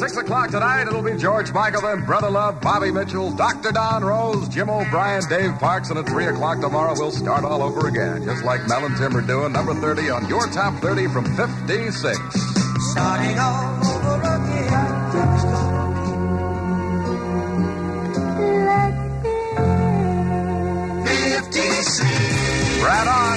6 o'clock tonight, it'll be George Michael, then Brother Love, Bobby Mitchell, Dr. Don Rose, Jim O'Brien, Dave Parks, and at 3 o'clock tomorrow, we'll start all over again, just like Mel and Tim are doing, number 30 on your top 30 from 56. Starting all over again. Right on.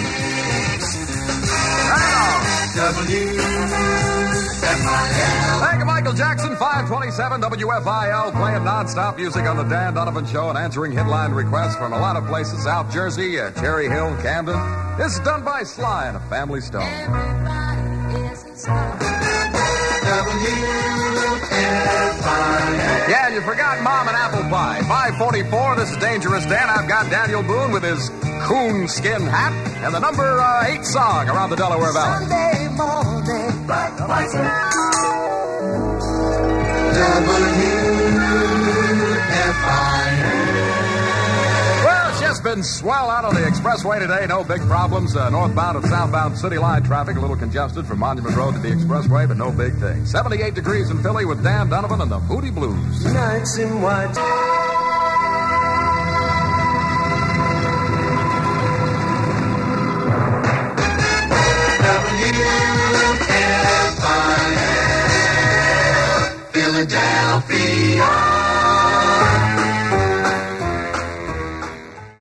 WFIL. Thank you, Michael Jackson. 527 WFIL, playing nonstop music on the Dan Donovan Show and answering headline requests from a lot of places. South Jersey, Cherry Hill, Camden. This is done by Sly and a Family Stone. Everybody is a star. WFIL. Yeah, you forgot Mom and Apple Pie. 544, this is Dangerous Dan. I've got Daniel Boone with his coonskin hat and the number 8 song around the Delaware Valley. Sunday morning, bright lights Well, it's just been swell out on the expressway today. No big problems. Northbound and southbound city line traffic a little congested from Monument Road to the expressway, but no big thing. 78 degrees in Philly with Dan Donovan and the Moody Blues. Nights in white.